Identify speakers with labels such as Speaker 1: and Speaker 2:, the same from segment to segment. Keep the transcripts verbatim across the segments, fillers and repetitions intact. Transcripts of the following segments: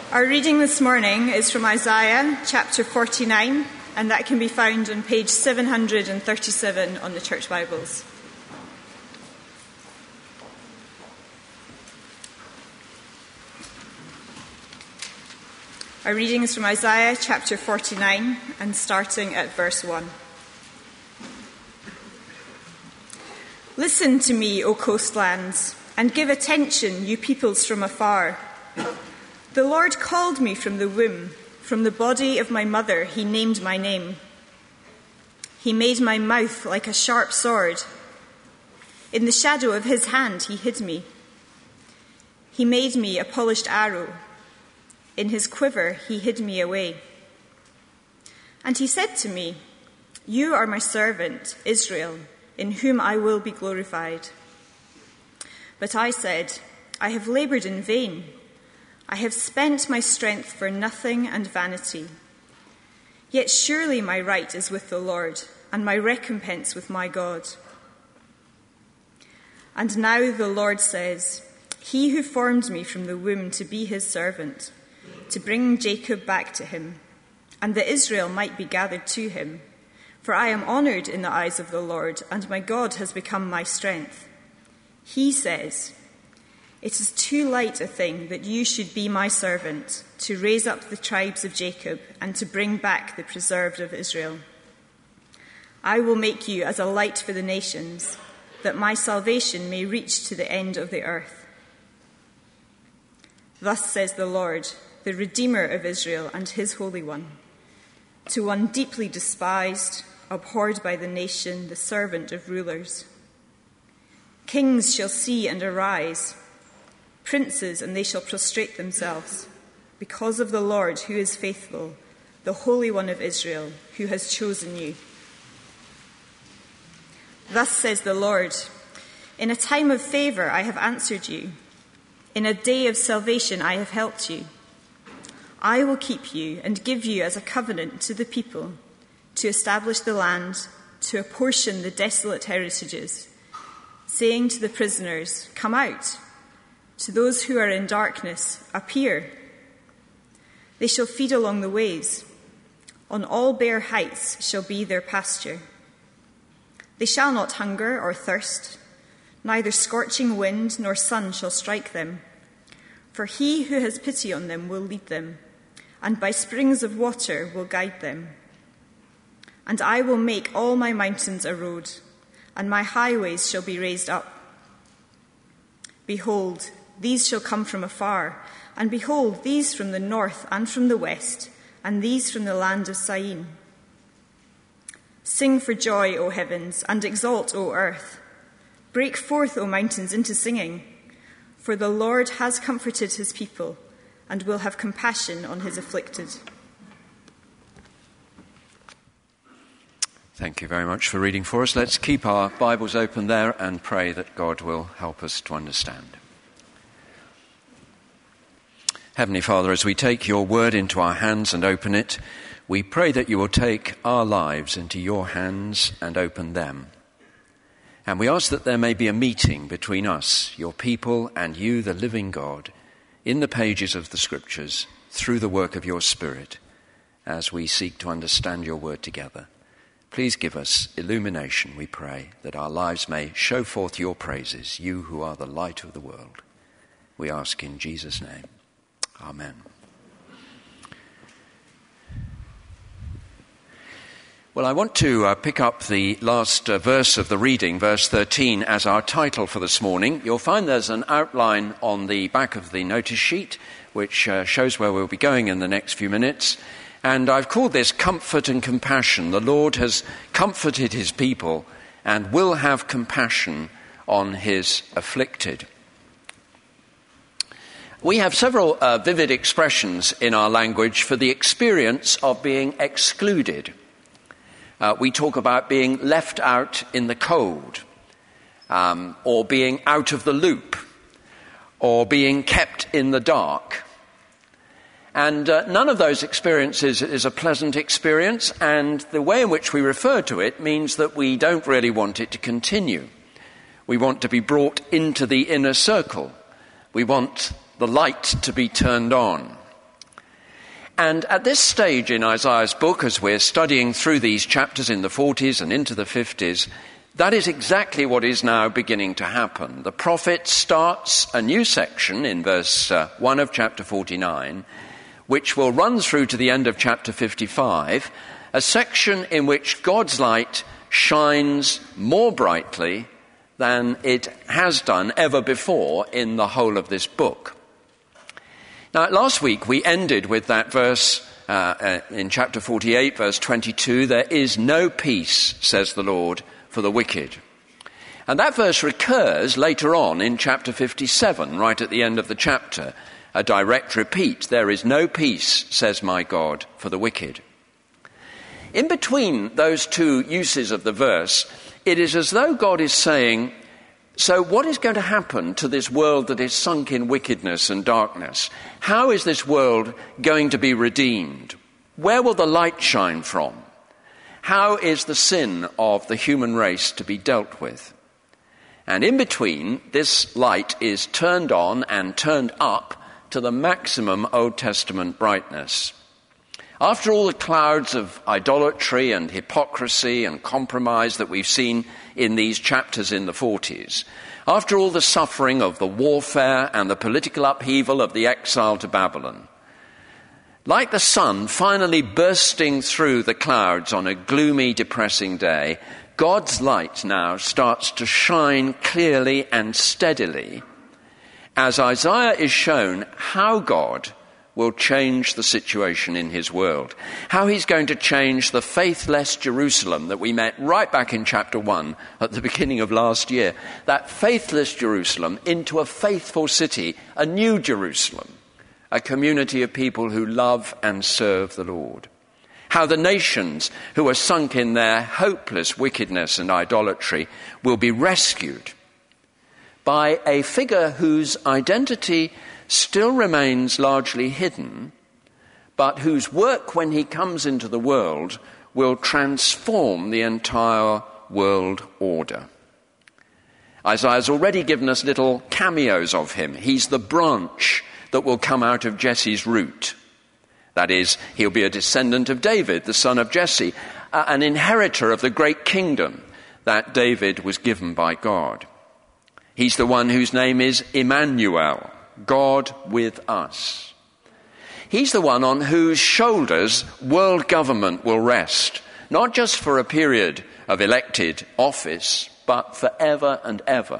Speaker 1: Our reading this morning is from Isaiah chapter forty-nine, and that can be found on page seven hundred thirty-seven on the Church Bibles. Our reading is from Isaiah chapter forty-nine and starting at verse one. Listen to me, O coastlands, and give attention, you peoples from afar. The Lord called me from the womb, from the body of my mother he named my name. He made my mouth like a sharp sword. In the shadow of his hand he hid me. He made me a polished arrow. In his quiver he hid me away. And he said to me, You are my servant, Israel, in whom I will be glorified. But I said, I have labored in vain. I have spent my strength for nothing and vanity. Yet surely my right is with the Lord, and my recompense with my God. And now the Lord says, He who formed me from the womb to be his servant, to bring Jacob back to him, and that Israel might be gathered to him. For I am honored in the eyes of the Lord, and my God has become my strength. He says, It is too light a thing that you should be my servant, to raise up the tribes of Jacob and to bring back the preserved of Israel. I will make you as a light for the nations, that my salvation may reach to the end of the earth. Thus says the Lord, the Redeemer of Israel and his Holy One, to one deeply despised, abhorred by the nation, the servant of rulers. Kings shall see and arise, princes, and they shall prostrate themselves, because of the Lord who is faithful, the Holy One of Israel, who has chosen you. Thus says the Lord, in a time of favor I have answered you. In a day of salvation I have helped you. I will keep you and give you as a covenant to the people, to establish the land, to apportion the desolate heritages, saying to the prisoners, Come out. To those who are in darkness, appear. They shall feed along the ways. On all bare heights shall be their pasture. They shall not hunger or thirst. Neither scorching wind nor sun shall strike them. For he who has pity on them will lead them, and by springs of water will guide them. And I will make all my mountains a road, and my highways shall be raised up. Behold, these shall come from afar, and behold, these from the north and from the west, and these from the land of Syene. Sing for joy, O heavens, and exult, O earth. Break forth, O mountains, into singing, for the Lord has comforted his people, and will have compassion on his afflicted.
Speaker 2: Thank you very much for reading for us. Let's keep our Bibles open there and pray that God will help us to understand. Heavenly Father, as we take your word into our hands and open it, we pray that you will take our lives into your hands and open them. And we ask that there may be a meeting between us, your people, and you, the living God, in the pages of the Scriptures, through the work of your Spirit, as we seek to understand your word together. Please give us illumination, we pray, that our lives may show forth your praises, you who are the light of the world. We ask in Jesus' name. Amen. Well, I want to uh, pick up the last uh, verse of the reading, verse thirteen, as our title for this morning. You'll find there's an outline on the back of the notice sheet, which uh, shows where we'll be going in the next few minutes. And I've called this Comfort and Compassion. The Lord has comforted his people and will have compassion on his afflicted. We have several uh, vivid expressions in our language for the experience of being excluded. Uh, we talk about being left out in the cold, um, or being out of the loop, or being kept in the dark. And uh, none of those experiences is a pleasant experience, and the way in which we refer to it means that we don't really want it to continue. We want to be brought into the inner circle. We want the light to be turned on. And at this stage in Isaiah's book, as we're studying through these chapters in the forties and into the fifties, that is exactly what is now beginning to happen. The prophet starts a new section in verse uh, one of chapter forty-nine, which will run through to the end of chapter fifty-five, a section in which God's light shines more brightly than it has done ever before in the whole of this book. Now, last week we ended with that verse uh, uh, in chapter forty-eight, verse twenty-two, "There is no peace, says the Lord, for the wicked." And that verse recurs later on in chapter fifty-seven, right at the end of the chapter, a direct repeat. "There is no peace, says my God, for the wicked." In between those two uses of the verse, it is as though God is saying, so what is going to happen to this world that is sunk in wickedness and darkness? How is this world going to be redeemed? Where will the light shine from? How is the sin of the human race to be dealt with? And in between, this light is turned on and turned up to the maximum Old Testament brightness. After all the clouds of idolatry and hypocrisy and compromise that we've seen in these chapters in the forties, after all the suffering of the warfare and the political upheaval of the exile to Babylon, like the sun finally bursting through the clouds on a gloomy, depressing day, God's light now starts to shine clearly and steadily as Isaiah is shown how God will change the situation in his world, how he's going to change the faithless Jerusalem that we met right back in chapter one at the beginning of last year, that faithless Jerusalem into a faithful city, a new Jerusalem, a community of people who love and serve the Lord. How the nations who are sunk in their hopeless wickedness and idolatry will be rescued by a figure whose identity still remains largely hidden, but whose work when he comes into the world will transform the entire world order. Isaiah's already given us little cameos of him. He's the branch that will come out of Jesse's root. That is, he'll be a descendant of David, the son of Jesse, uh, an inheritor of the great kingdom that David was given by God. He's the one whose name is Emmanuel, God with us. He's the one on whose shoulders world government will rest, not just for a period of elected office, but forever and ever.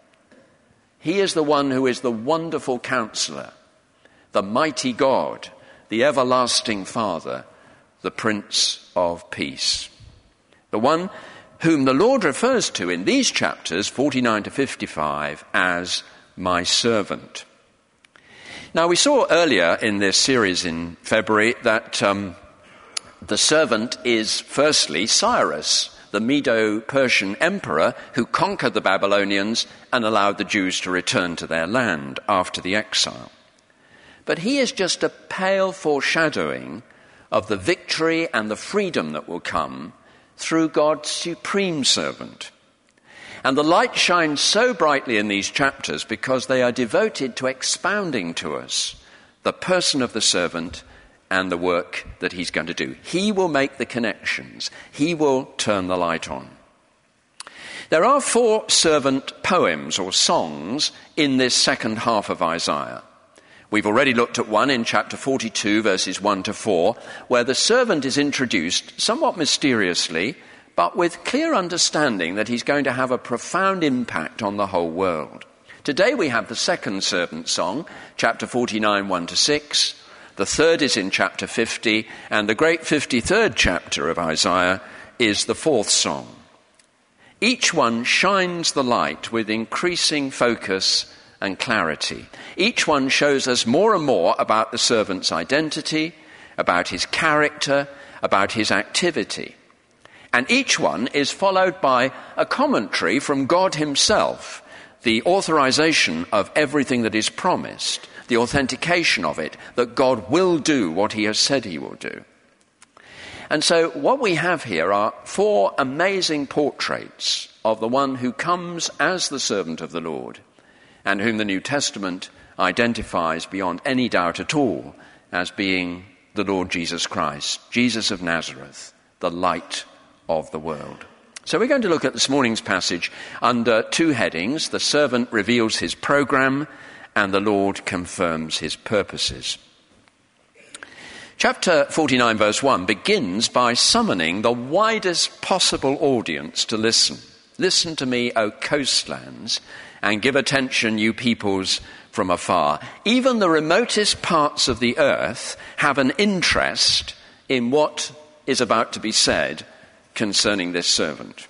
Speaker 2: He is the one who is the wonderful counselor, the mighty God, the everlasting Father, the Prince of Peace. The one whom the Lord refers to in these chapters, forty-nine to fifty-five, as my servant. Now, we saw earlier in this series in February that um, the servant is firstly Cyrus, the Medo-Persian emperor who conquered the Babylonians and allowed the Jews to return to their land after the exile. But he is just a pale foreshadowing of the victory and the freedom that will come through God's supreme servant. And the light shines so brightly in these chapters because they are devoted to expounding to us the person of the servant and the work that he's going to do. He will make the connections. He will turn the light on. There are four servant poems or songs in this second half of Isaiah. We've already looked at one in chapter forty-two, verses one to four, where the servant is introduced somewhat mysteriously, but with clear understanding that he's going to have a profound impact on the whole world. Today we have the second servant song, chapter forty-nine, one to six. The third is in chapter fifty, and the great fifty-third chapter of Isaiah is the fourth song. Each one shines the light with increasing focus and clarity. Each one shows us more and more about the servant's identity, about his character, about his activity. And each one is followed by a commentary from God himself, the authorization of everything that is promised, the authentication of it, that God will do what he has said he will do. And so what we have here are four amazing portraits of the one who comes as the servant of the Lord and whom the New Testament identifies beyond any doubt at all as being the Lord Jesus Christ, Jesus of Nazareth, the light of the world. So we're going to look at this morning's passage under two headings: the servant reveals his program, and the Lord confirms his purposes. Chapter forty-nine, verse one, begins by summoning the widest possible audience to listen. Listen to me, O coastlands, and give attention, you peoples from afar. Even the remotest parts of the earth have an interest in what is about to be said concerning this servant.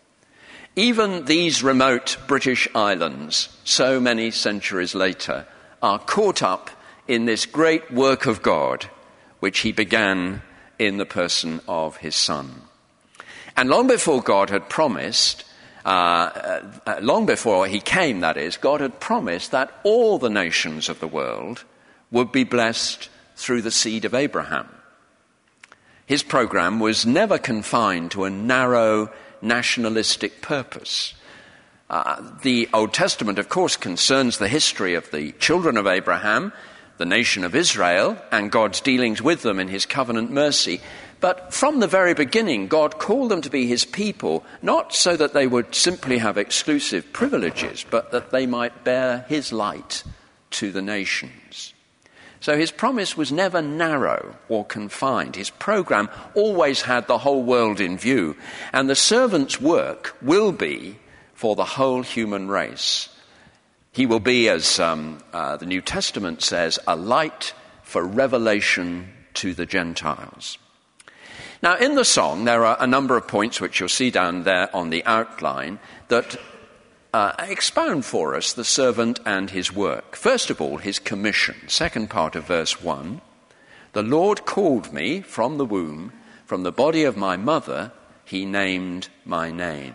Speaker 2: Even these remote British islands, so many centuries later, are caught up in this great work of God, which he began in the person of his Son. And long before God had promised, uh, uh, long before he came, that is, God had promised that all the nations of the world would be blessed through the seed of Abraham. His program was never confined to a narrow nationalistic purpose. Uh, the Old Testament, of course, concerns the history of the children of Abraham, the nation of Israel, and God's dealings with them in his covenant mercy. But from the very beginning, God called them to be his people, not so that they would simply have exclusive privileges, but that they might bear his light to the nations. So his promise was never narrow or confined. His program always had the whole world in view, and the servant's work will be for the whole human race. He will be, as um, uh, the New Testament says, a light for revelation to the Gentiles. Now, in the song, there are a number of points which you'll see down there on the outline that uh, expound for us the servant and his work. First of all, his commission. Second part of verse one. The Lord called me from the womb, from the body of my mother, he named my name.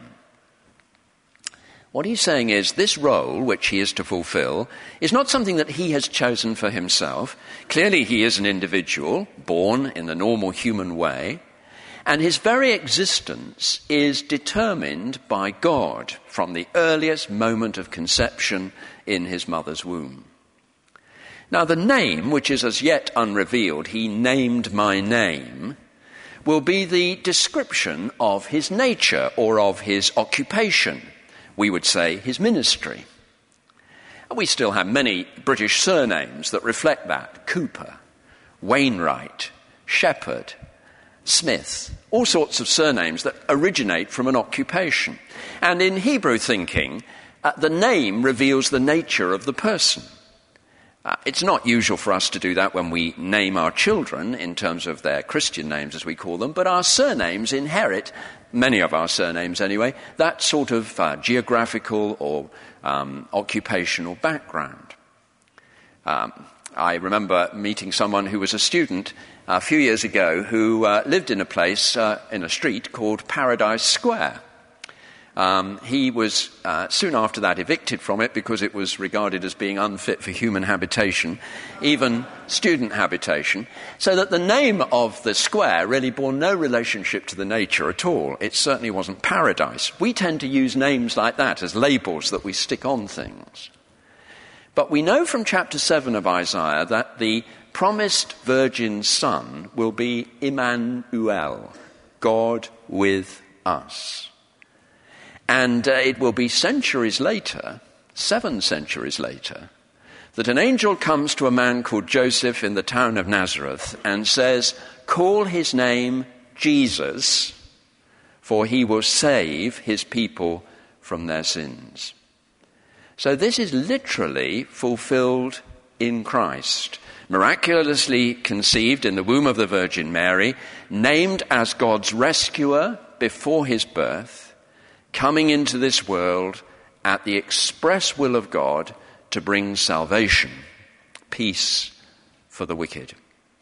Speaker 2: What he's saying is this role, which he is to fulfill, is not something that he has chosen for himself. Clearly, he is an individual, born in the normal human way, and his very existence is determined by God from the earliest moment of conception in his mother's womb. Now, the name, which is as yet unrevealed, he named my name, will be the description of his nature or of his occupation. We would say his ministry. We still have many British surnames that reflect that. Cooper, Wainwright, Shepherd, Smith, all sorts of surnames that originate from an occupation. And in Hebrew thinking, uh, the name reveals the nature of the person. Uh, it's not usual for us to do that when we name our children in terms of their Christian names, as we call them, but our surnames inherit, many of our surnames anyway, that sort of uh, geographical or um, occupational background. Um, I remember meeting someone who was a student a few years ago who uh, lived in a place, uh, in a street called Paradise Square. Um, he was uh, soon after that evicted from it because it was regarded as being unfit for human habitation, even student habitation, so that the name of the square really bore no relationship to the nature at all. It certainly wasn't paradise. We tend to use names like that as labels that we stick on things. But we know from chapter seven of Isaiah that the promised virgin son will be Immanuel, God with us. And uh, it will be centuries later, seven centuries later, that an angel comes to a man called Joseph in the town of Nazareth and says, call his name Jesus, for he will save his people from their sins. So this is literally fulfilled in Christ, miraculously conceived in the womb of the Virgin Mary, named as God's rescuer before his birth, coming into this world at the express will of God to bring salvation, peace for the wicked.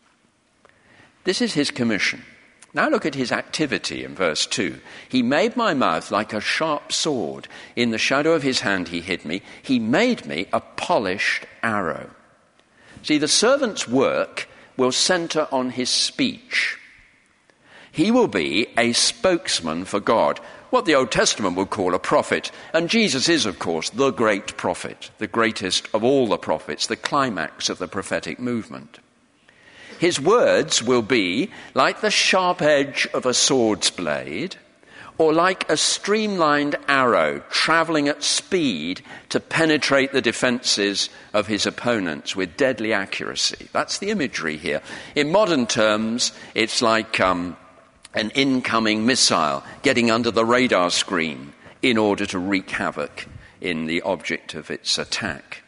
Speaker 2: This is his commission. Now look at his activity in verse two. He made my mouth like a sharp sword. In the shadow of his hand he hid me. He made me a polished arrow. See, the servant's work will center on his speech. He will be a spokesman for God, what the Old Testament would call a prophet. And Jesus is, of course, the great prophet, the greatest of all the prophets, the climax of the prophetic movement. His words will be like the sharp edge of a sword's blade, or like a streamlined arrow traveling at speed to penetrate the defenses of his opponents with deadly accuracy. That's the imagery here. In modern terms, it's like um, an incoming missile getting under the radar screen in order to wreak havoc in the object of its attack.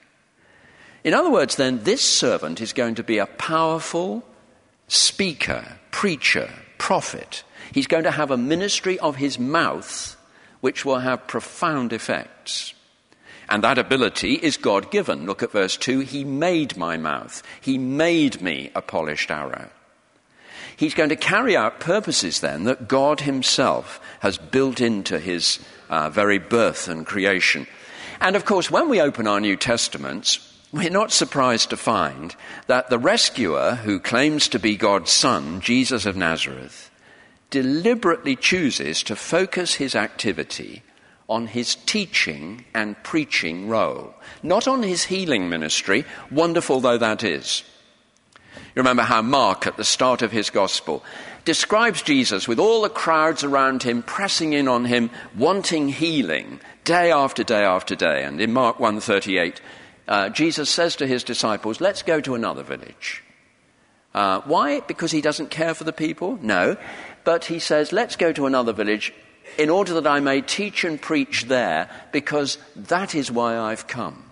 Speaker 2: In other words, then, this servant is going to be a powerful speaker, preacher, prophet. He's going to have a ministry of his mouth which will have profound effects. And that ability is God-given. Look at verse two. He made my mouth. He made me a polished arrow. He's going to carry out purposes then that God himself has built into his uh, very birth and creation. And of course, when we open our New Testaments, we're not surprised to find that the rescuer who claims to be God's son, Jesus of Nazareth, deliberately chooses to focus his activity on his teaching and preaching role, not on his healing ministry, wonderful though that is. You remember how Mark, at the start of his gospel, describes Jesus with all the crowds around him, pressing in on him, wanting healing, day after day after day. And in Mark one thirty-eight, uh, Jesus says to his disciples, let's go to another village. Uh, why? Because he doesn't care for the people? No. But he says, let's go to another village in order that I may teach and preach there, because that is why I've come.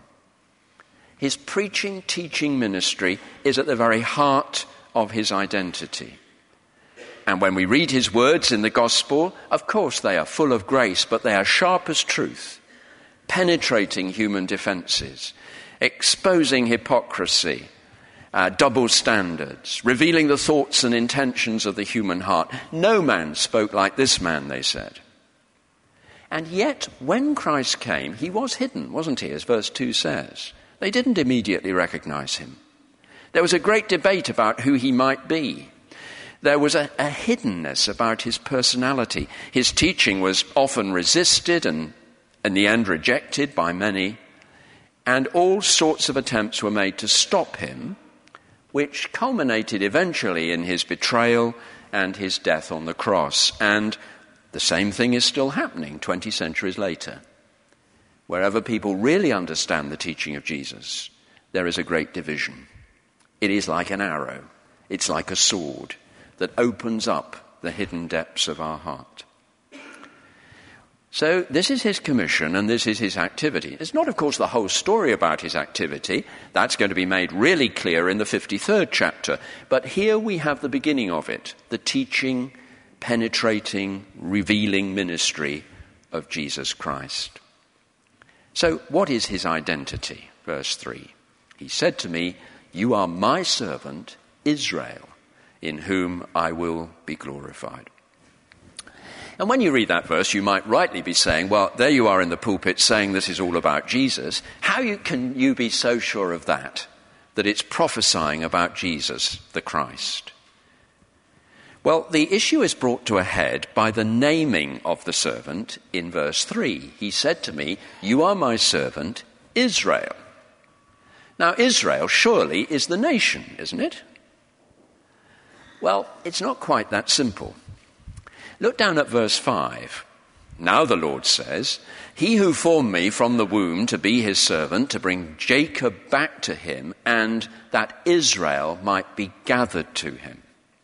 Speaker 2: His preaching, teaching ministry is at the very heart of his identity. And when we read his words in the gospel, of course they are full of grace, but they are sharp as truth, penetrating human defenses, exposing hypocrisy, Uh, double standards, revealing the thoughts and intentions of the human heart. No man spoke like this man, they said. And yet, when Christ came, he was hidden, wasn't he, as verse two says. They didn't immediately recognize him. There was a great debate about who he might be. There was a, a hiddenness about his personality. His teaching was often resisted and, in the end, rejected by many. And all sorts of attempts were made to stop him, which culminated eventually in his betrayal and his death on the cross. And the same thing is still happening twenty centuries later. Wherever people really understand the teaching of Jesus, there is a great division. It is like an arrow. It's like a sword that opens up the hidden depths of our heart. So this is his commission and this is his activity. It's not, of course, the whole story about his activity. That's going to be made really clear in the fifty-third chapter. But here we have the beginning of it, the teaching, penetrating, revealing ministry of Jesus Christ. So what is his identity? Verse three. He said to me, you are my servant, Israel, in whom I will be glorified. And when you read that verse, you might rightly be saying, well, there you are in the pulpit saying this is all about Jesus. How you, can you be so sure of that, that it's prophesying about Jesus, the Christ? Well, the issue is brought to a head by the naming of the servant in verse three. He said to me, you are my servant, Israel. Now, Israel surely is the nation, isn't it? Well, it's not quite that simple. Look down at verse five. Now the Lord says, he who formed me from the womb to be his servant, to bring Jacob back to him, and that Israel might be gathered to him.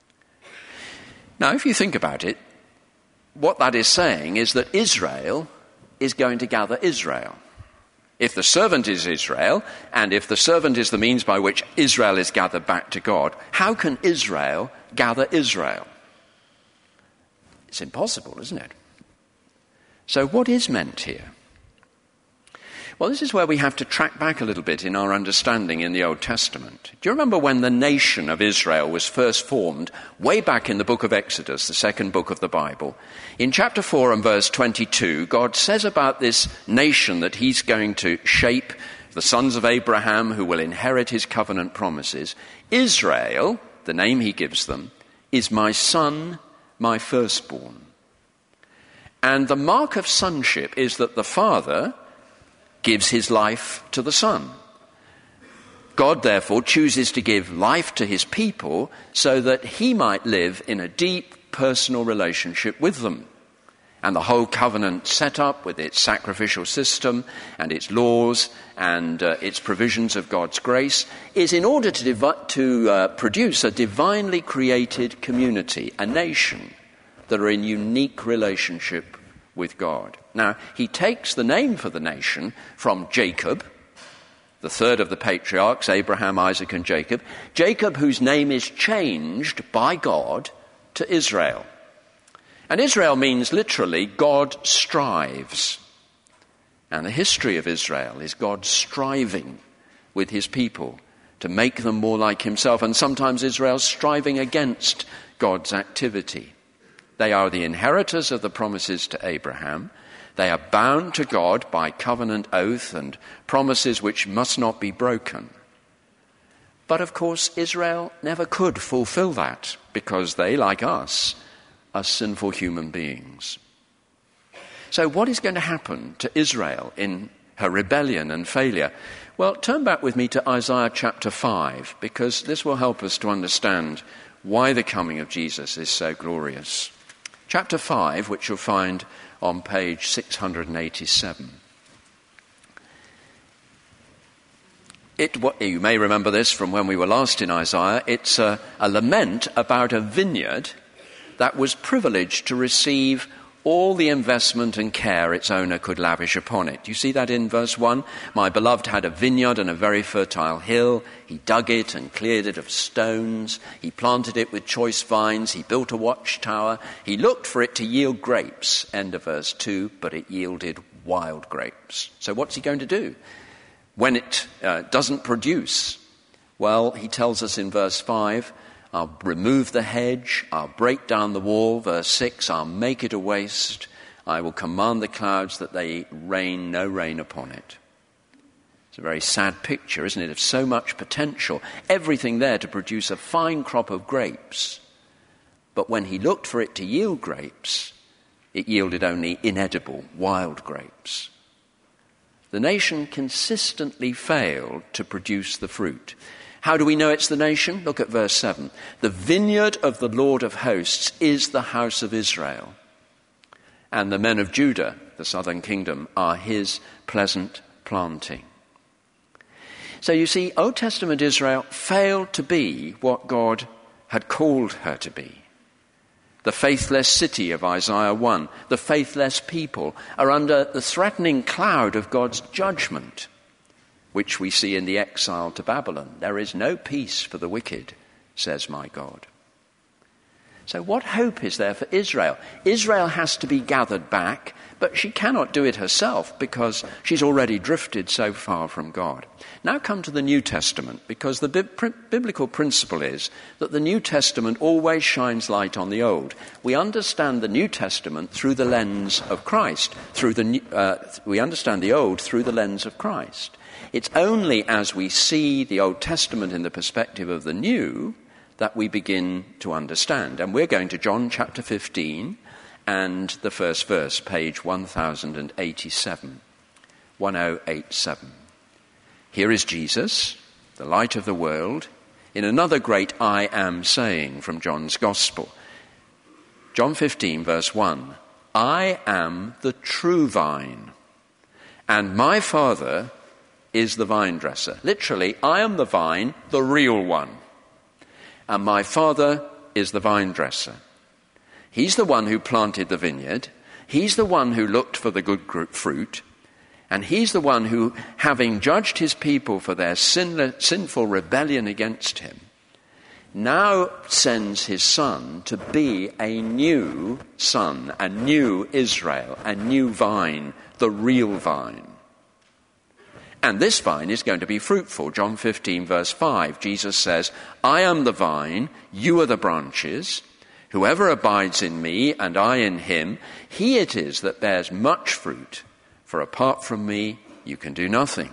Speaker 2: Now, if you think about it, what that is saying is that Israel is going to gather Israel. If the servant is Israel, and if the servant is the means by which Israel is gathered back to God, how can Israel gather Israel? It's impossible, isn't it? So what is meant here? Well, this is where we have to track back a little bit in our understanding in the Old Testament. Do you remember when the nation of Israel was first formed, way back in the book of Exodus, the second book of the Bible? In chapter four and verse twenty-two, God says about this nation that he's going to shape, the sons of Abraham who will inherit his covenant promises. Israel, the name he gives them, is my son, my firstborn. And the mark of sonship is that the father gives his life to the son. God, therefore, chooses to give life to his people so that he might live in a deep personal relationship with them. And the whole covenant setup with its sacrificial system and its laws and uh, its provisions of God's grace is in order to, divi- to uh, produce a divinely created community, a nation that are in unique relationship with God. Now, he takes the name for the nation from Jacob, the third of the patriarchs, Abraham, Isaac, and Jacob. Jacob, whose name is changed by God to Israel. And Israel means literally, God strives. And the history of Israel is God striving with his people to make them more like himself. And sometimes Israel striving against God's activity. They are the inheritors of the promises to Abraham. They are bound to God by covenant oath and promises which must not be broken. But of course, Israel never could fulfill that because they, like us, are sinful human beings. So what is going to happen to Israel in her rebellion and failure? Well, turn back with me to Isaiah chapter five, because this will help us to understand why the coming of Jesus is so glorious. Chapter five, which you'll find on page six hundred eighty-seven. It, you may remember this from when we were last in Isaiah. It's a, a lament about a vineyard that was privileged to receive all the investment and care its owner could lavish upon it. You see that in verse one? My beloved had a vineyard and a very fertile hill. He dug it and cleared it of stones. He planted it with choice vines. He built a watchtower. He looked for it to yield grapes. End of verse two, but it yielded wild grapes. So what's he going to do when it uh, doesn't produce? Well, he tells us in verse five, I'll remove the hedge, I'll break down the wall. Verse six, I'll make it a waste. I will command the clouds that they rain no rain upon it. It's a very sad picture, isn't it, of so much potential, everything there to produce a fine crop of grapes. But when he looked for it to yield grapes, it yielded only inedible, wild grapes. The nation consistently failed to produce the fruit. How do we know it's the nation? Look at verse seven. The vineyard of the Lord of hosts is the house of Israel, and the men of Judah, the southern kingdom, are his pleasant planting. So you see, Old Testament Israel failed to be what God had called her to be. The faithless city of Isaiah one, the faithless people, are under the threatening cloud of God's judgment, which we see in the exile to Babylon. There is no peace for the wicked, says my God. So what hope is there for Israel? Israel has to be gathered back, but she cannot do it herself because she's already drifted so far from God. Now come to the New Testament, because the bi- biblical principle is that the New Testament always shines light on the Old. We understand the New Testament through the lens of Christ. Through the uh, we understand the Old through the lens of Christ. It's only as we see the Old Testament in the perspective of the New that we begin to understand. And we're going to John chapter fifteen and the first verse, page one thousand eighty-seven. one thousand eighty-seven. Here is Jesus, the light of the world, in another great I am saying from John's Gospel. John fifteen, verse one. I am the true vine, and my Father is the vine dresser. Literally, I am the vine, the real one. And my Father is the vine dresser. He's the one who planted the vineyard. He's the one who looked for the good fruit. And he's the one who, having judged his people for their sin, sinful rebellion against him, now sends his Son to be a new son, a new Israel, a new vine, the real vine. And this vine is going to be fruitful. John fifteen, verse five, Jesus says, I am the vine, you are the branches. Whoever abides in me and I in him, he it is that bears much fruit. For apart from me, you can do nothing.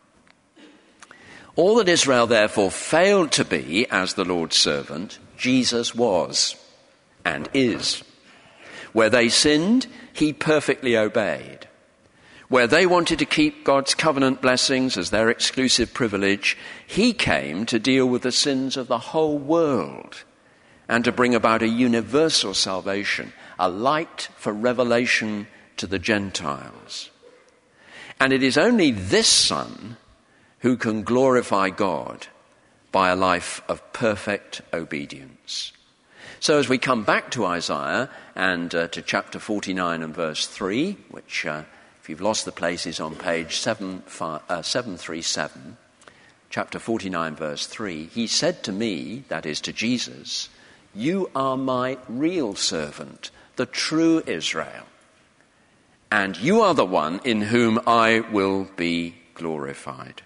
Speaker 2: All that Israel therefore failed to be as the Lord's servant, Jesus was and is. Where they sinned, he perfectly obeyed. Where they wanted to keep God's covenant blessings as their exclusive privilege, he came to deal with the sins of the whole world and to bring about a universal salvation, a light for revelation to the Gentiles. And it is only this Son who can glorify God by a life of perfect obedience. So as we come back to Isaiah and uh, to chapter forty-nine and verse three, which uh, if you've lost the place is on page seven thirty-seven, chapter forty-nine verse three, he said to me, that is to Jesus, "You are my real servant, the true Israel, and you are the one in whom I will be glorified."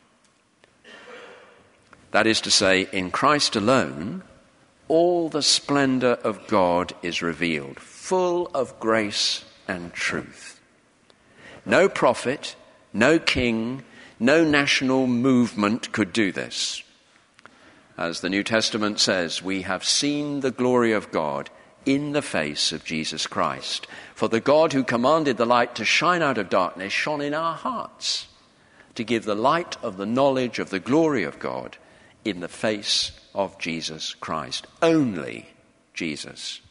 Speaker 2: That is to say, in Christ alone, all the splendor of God is revealed, full of grace and truth. No prophet, no king, no national movement could do this. As the New Testament says, we have seen the glory of God in the face of Jesus Christ. For the God who commanded the light to shine out of darkness shone in our hearts to give the light of the knowledge of the glory of God in the face of Jesus Christ. Only Jesus.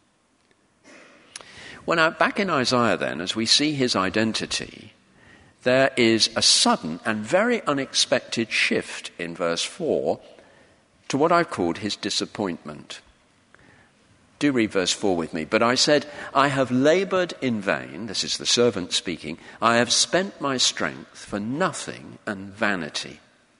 Speaker 2: Well, now, back in Isaiah then, as we see his identity, there is a sudden and very unexpected shift in verse four to what I've called his disappointment. Do read verse four with me. "But I said, I have labored in vain," this is the servant speaking, "I have spent my strength for nothing and vanity."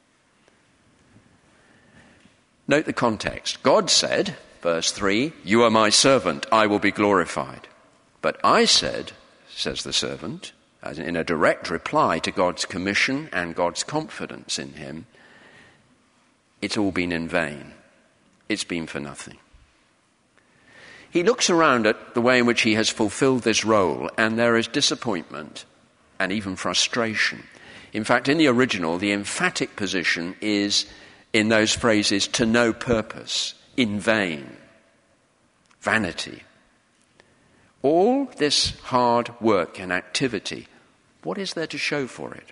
Speaker 2: Note the context. God said, verse three, "You are my servant, I will be glorified." But I said, says the servant, as in a direct reply to God's commission and God's confidence in him, it's all been in vain. It's been for nothing. He looks around at the way in which he has fulfilled this role, and there is disappointment and even frustration. In fact, in the original, the emphatic position is in those phrases, "to no purpose," "in vain," "vanity." All this hard work and activity, what is there to show for it?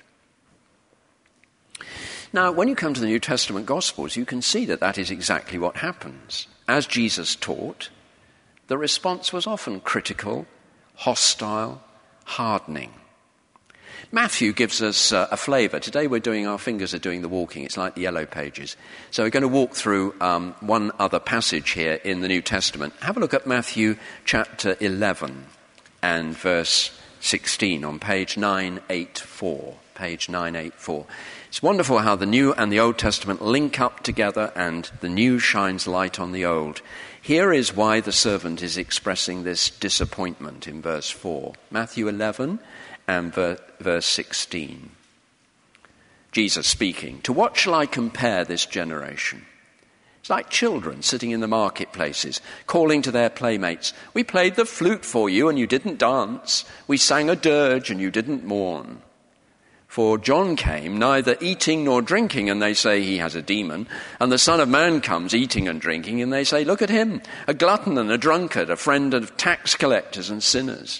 Speaker 2: Now, when you come to the New Testament Gospels, you can see that that is exactly what happens. As Jesus taught, the response was often critical, hostile, hardening. Matthew gives us uh, a flavour. Today we're doing, our fingers are doing the walking. It's like the yellow pages. So we're going to walk through um, one other passage here in the New Testament. Have a look at Matthew chapter eleven and verse sixteen on page nine eighty-four. Page nine eighty-four. It's wonderful how the New and the Old Testament link up together and the new shines light on the old. Here is why the servant is expressing this disappointment in verse four. Matthew eleven and verse sixteen. Jesus speaking, "To what shall I compare this generation? It's like children sitting in the marketplaces, calling to their playmates, 'We played the flute for you and you didn't dance. We sang a dirge and you didn't mourn.' For John came neither eating nor drinking, and they say he has a demon. And the Son of Man comes eating and drinking, and they say, 'Look at him, a glutton and a drunkard, a friend of tax collectors and sinners.'"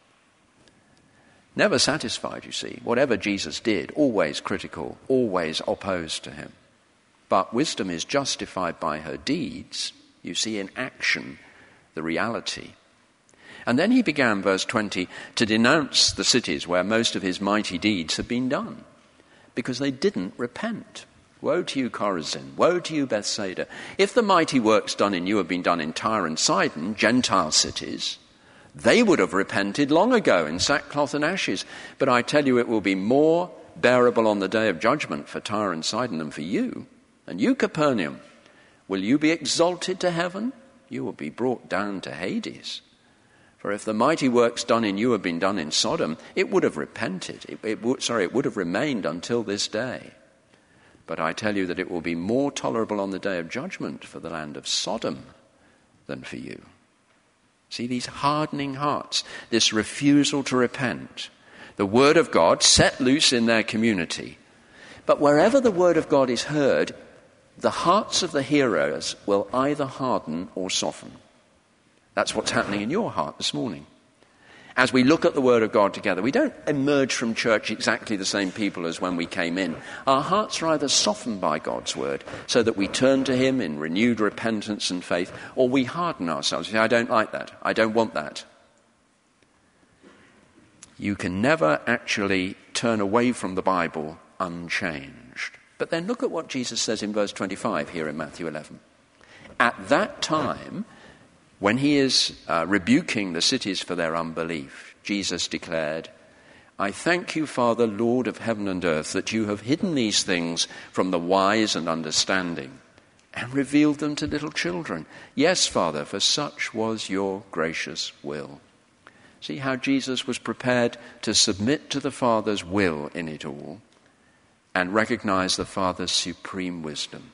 Speaker 2: Never satisfied, you see. Whatever Jesus did, always critical, always opposed to him. But wisdom is justified by her deeds. You see in action the reality. And then he began, verse twenty, to denounce the cities where most of his mighty deeds had been done, because they didn't repent. "Woe to you, Chorazin! Woe to you, Bethsaida! If the mighty works done in you had been done in Tyre and Sidon, Gentile cities, they would have repented long ago in sackcloth and ashes. But I tell you, it will be more bearable on the day of judgment for Tyre and Sidon than for you. And you, Capernaum, will you be exalted to heaven? You will be brought down to Hades. For if the mighty works done in you had been done in Sodom, it would have repented. It, it would, sorry, it would have remained until this day. But I tell you that it will be more tolerable on the day of judgment for the land of Sodom than for you." See these hardening hearts, this refusal to repent. The word of God set loose in their community. But wherever the word of God is heard, the hearts of the hearers will either harden or soften. That's what's happening in your heart this morning. as we look at the Word of God together, we don't emerge from church exactly the same people as when we came in. Our hearts are either softened by God's Word so that we turn to him in renewed repentance and faith, or we harden ourselves. We say, I don't like that. I don't want that. You can never actually turn away from the Bible unchanged. But then look at what Jesus says in verse twenty-five here in Matthew eleven. At that time, when he is uh, rebuking the cities for their unbelief, Jesus declared, I thank you, Father, Lord of heaven and earth, that you have hidden these things from the wise and understanding and revealed them to little children. Yes, Father, for such was your gracious will. See how Jesus was prepared to submit to the Father's will in it all and recognize the Father's supreme wisdom.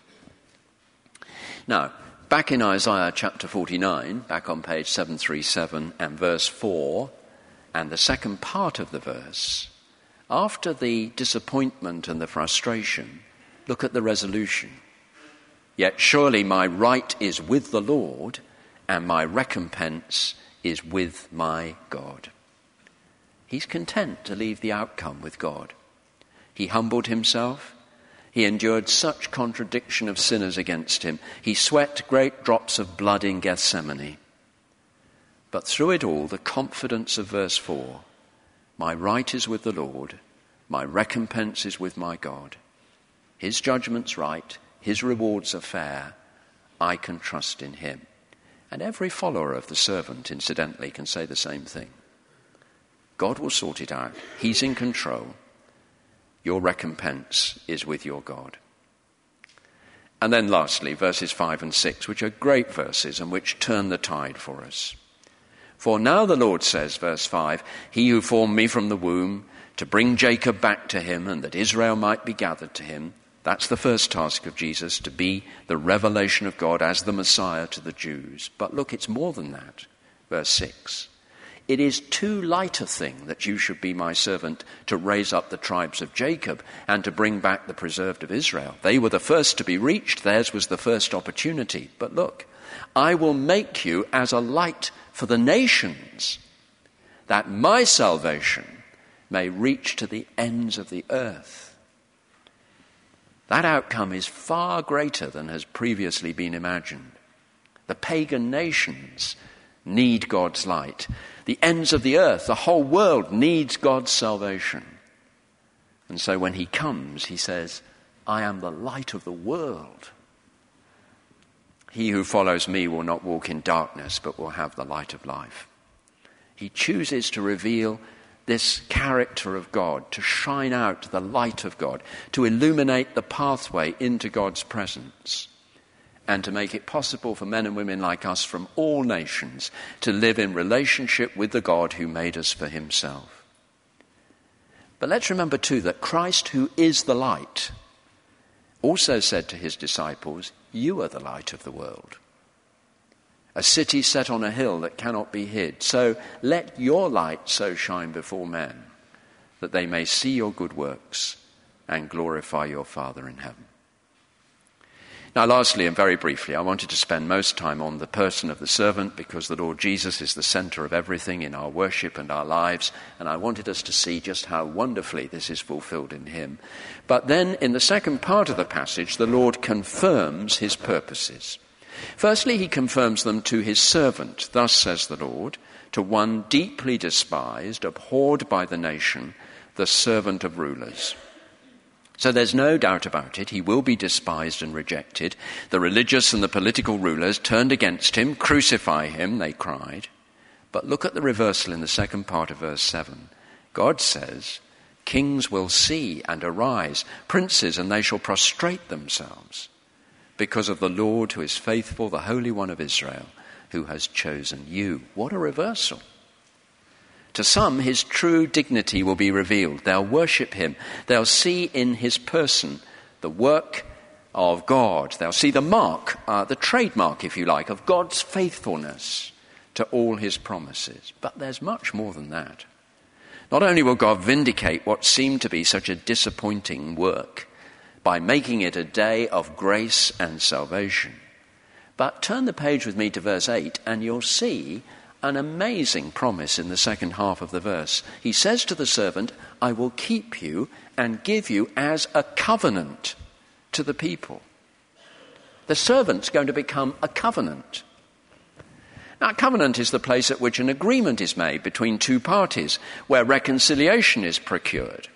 Speaker 2: Now, back in Isaiah chapter forty-nine, back on page seven thirty-seven and verse four, and the second part of the verse, after the disappointment and the frustration, look at the resolution. Yet surely my right is with the Lord, and my recompense is with my God. He's content to leave the outcome with God. He humbled himself. He endured such contradiction of sinners against him. He sweat great drops of blood in Gethsemane. But through it all, the confidence of verse four, my right is with the Lord, my recompense is with my God. His judgment's right, his rewards are fair. I can trust in him. And every follower of the servant, incidentally, can say the same thing. God will sort it out. He's in control. Your recompense is with your God. And then lastly, verses five and six, which are great verses and which turn the tide for us. For now the Lord says, verse five, he who formed me from the womb to bring Jacob back to him and that Israel might be gathered to him. That's the first task of Jesus, to be the revelation of God as the Messiah to the Jews. But look, it's more than that. Verse six. It is too light a thing that you should be my servant to raise up the tribes of Jacob and to bring back the preserved of Israel. They were the first to be reached. Theirs was the first opportunity. But look, I will make you as a light for the nations, that my salvation may reach to the ends of the earth. That outcome is far greater than has previously been imagined. The pagan nations need God's light. The ends of the earth, the whole world needs God's salvation. And so when he comes, he says, I am the light of the world. He who follows me will not walk in darkness, but will have the light of life. He chooses to reveal this character of God, to shine out the light of God, to illuminate the pathway into God's presence, and to make it possible for men and women like us from all nations to live in relationship with the God who made us for himself. But let's remember too that Christ, who is the light, also said to his disciples, you are the light of the world. A city set on a hill that cannot be hid. So let your light so shine before men that they may see your good works and glorify your Father in heaven. Now, lastly, and very briefly, I wanted to spend most time on the person of the servant because the Lord Jesus is the center of everything in our worship and our lives, and I wanted us to see just how wonderfully this is fulfilled in him. But then, in the second part of the passage, the Lord confirms his purposes. Firstly, he confirms them to his servant. Thus says the Lord, to one deeply despised, abhorred by the nation, the servant of rulers. So there's no doubt about it. He will be despised and rejected. The religious and the political rulers turned against him. Crucify him, they cried. But look at the reversal in the second part of verse seven. God says, kings will see and arise, princes, and they shall prostrate themselves because of the Lord who is faithful, the Holy One of Israel, who has chosen you. What a reversal. To some, his true dignity will be revealed. They'll worship him. They'll see in his person the work of God. They'll see the mark, uh, the trademark, if you like, of God's faithfulness to all his promises. But there's much more than that. Not only will God vindicate what seemed to be such a disappointing work by making it a day of grace and salvation, but turn the page with me to verse eight and you'll see an amazing promise in the second half of the verse. He says to the servant, I will keep you and give you as a covenant to the people. The servant's going to become a covenant. Now, a covenant is the place at which an agreement is made between two parties, where reconciliation is procured.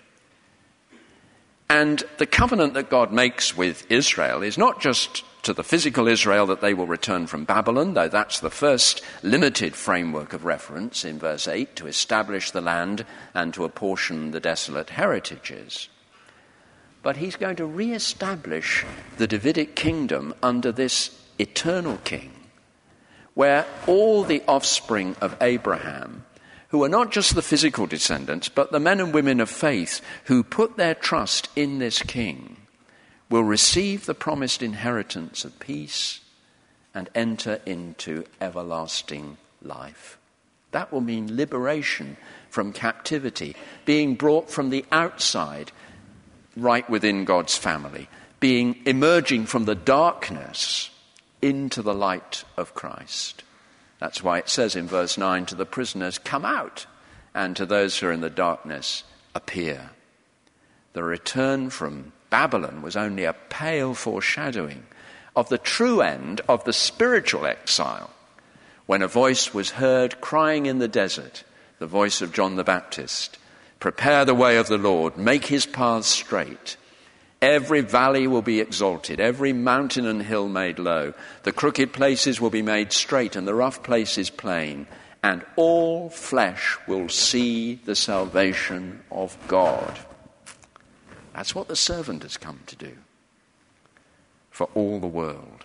Speaker 2: And the covenant that God makes with Israel is not just to the physical Israel that they will return from Babylon, though that's the first limited framework of reference in verse eight, to establish the land and to apportion the desolate heritages. But he's going to re-establish the Davidic kingdom under this eternal king, where all the offspring of Abraham, who are not just the physical descendants, but the men and women of faith who put their trust in this king, will receive the promised inheritance of peace and enter into everlasting life. That will mean liberation from captivity, being brought from the outside right within God's family, being emerging from the darkness into the light of Christ. That's why it says in verse nine, to the prisoners, come out, and to those who are in the darkness, appear. The return from Babylon was only a pale foreshadowing of the true end of the spiritual exile, when a voice was heard crying in the desert, the voice of John the Baptist, prepare the way of the Lord, make his paths straight. Every valley will be exalted, every mountain and hill made low. The crooked places will be made straight and the rough places plain, and all flesh will see the salvation of God. That's what the servant has come to do for all the world.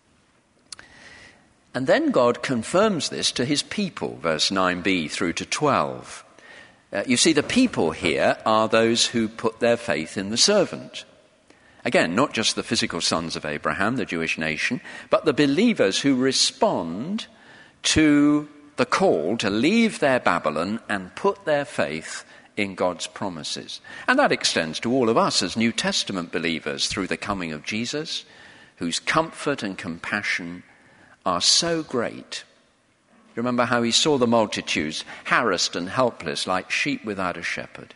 Speaker 2: And then God confirms this to his people, verse nine b through to twelve. Uh, you see, the people here are those who put their faith in the servant. Again, not just the physical sons of Abraham, the Jewish nation, but the believers who respond to the call to leave their Babylon and put their faith in God's promises. And that extends to all of us as New Testament believers through the coming of Jesus, whose comfort and compassion are so great. Remember how he saw the multitudes harassed and helpless like sheep without a shepherd.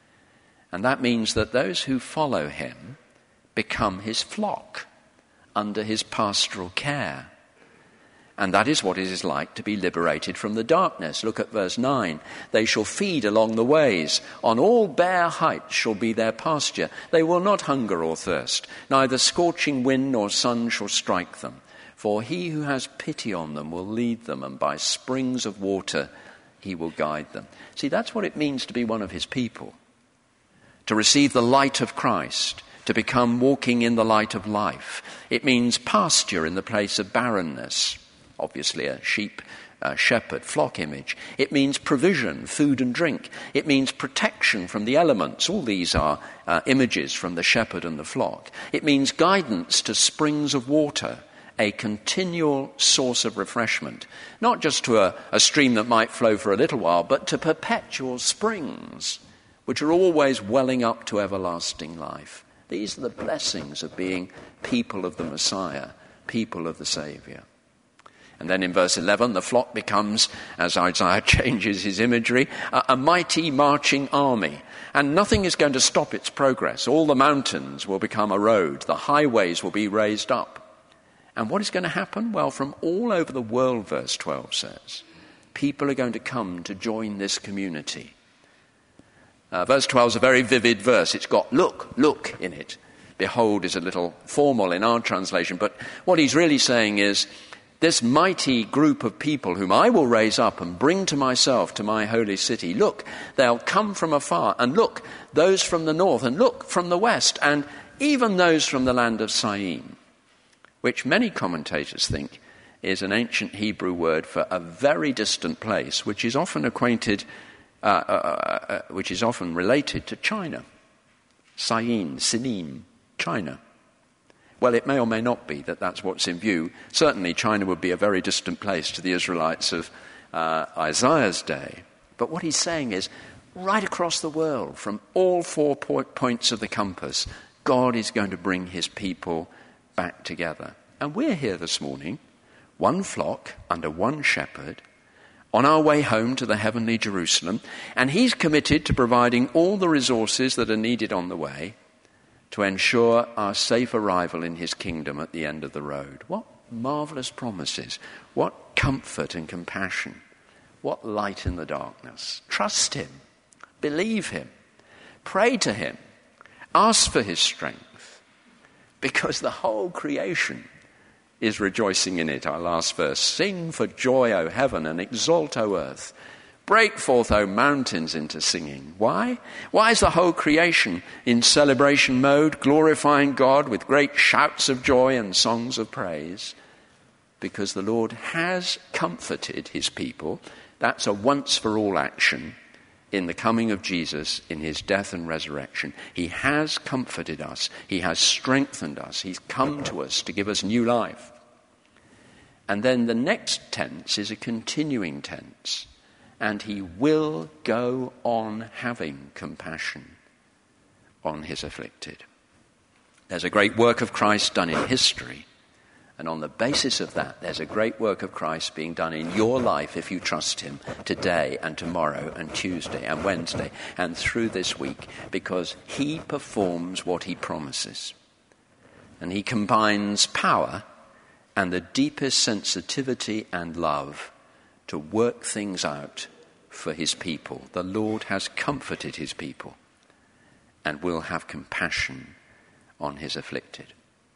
Speaker 2: And that means that those who follow him become his flock under his pastoral care. And that is what it is like to be liberated from the darkness. Look at verse nine. They shall feed along the ways. On all bare heights shall be their pasture. They will not hunger or thirst. Neither scorching wind nor sun shall strike them. For he who has pity on them will lead them, and by springs of water he will guide them. See, that's what it means to be one of his people. To receive the light of Christ, to become walking in the light of life. It means pasture in the place of barrenness. Obviously a sheep, a shepherd, flock image. It means provision, food and drink. It means protection from the elements. All these are uh, images from the shepherd and the flock. It means guidance to springs of water, a continual source of refreshment, not just to a, a stream that might flow for a little while, but to perpetual springs, which are always welling up to everlasting life. These are the blessings of being people of the Messiah, people of the Saviour. And then in verse eleven, the flock becomes, as Isaiah changes his imagery, a, a mighty marching army. And nothing is going to stop its progress. All the mountains will become a road. The highways will be raised up. And what is going to happen? Well, from all over the world, verse twelve says, people are going to come to join this community. Uh, verse twelve is a very vivid verse. It's got look, look in it. Behold is a little formal in our translation, but what he's really saying is, this mighty group of people whom I will raise up and bring to myself, to my holy city, look, they'll come from afar, and look, those from the north, and look, from the west, and even those from the land of Syene, which many commentators think is an ancient Hebrew word for a very distant place, which is often acquainted, uh, uh, uh, which is often related to China. Syene, Sinim, China. Well, it may or may not be that that's what's in view. Certainly China would be a very distant place to the Israelites of uh, Isaiah's day. But what he's saying is, right across the world, from all four po- points of the compass, God is going to bring his people back together. And we're here this morning, one flock under one shepherd, on our way home to the heavenly Jerusalem, and he's committed to providing all the resources that are needed on the way to ensure our safe arrival in his kingdom at the end of the road. What marvelous promises, what comfort and compassion, what light in the darkness. Trust him, believe him, pray to him, ask for his strength, because the whole creation is rejoicing in it. Our last verse, sing for joy, O heaven, and exult, O earth. Break forth, O mountains, into singing. Why? Why is the whole creation in celebration mode, glorifying God with great shouts of joy and songs of praise? Because the Lord has comforted his people. That's a once-for-all action in the coming of Jesus, in his death and resurrection. He has comforted us. He has strengthened us. He's come to us to give us new life. And then the next tense is a continuing tense. And he will go on having compassion on his afflicted. There's a great work of Christ done in history. And on the basis of that, there's a great work of Christ being done in your life if you trust him today and tomorrow and Tuesday and Wednesday and through this week, because he performs what he promises. And he combines power and the deepest sensitivity and love to work things out for his people. The Lord has comforted his people and will have compassion on his afflicted.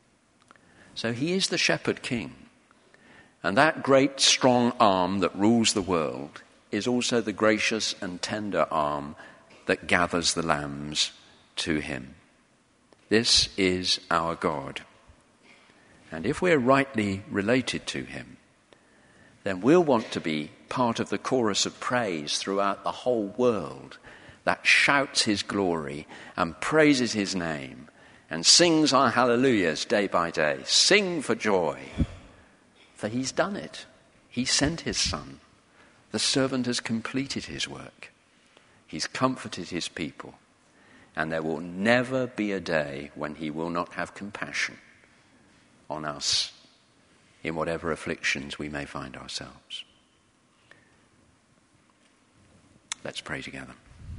Speaker 2: So he is the shepherd king. And that great strong arm that rules the world is also the gracious and tender arm that gathers the lambs to him. This is our God. And if we're rightly related to him, then we'll want to be part of the chorus of praise throughout the whole world that shouts his glory and praises his name and sings our hallelujahs day by day. Sing for joy, for he's done it. He sent his son. The servant has completed his work. He's comforted his people. And there will never be a day when he will not have compassion on us in whatever afflictions we may find ourselves. Let's pray together.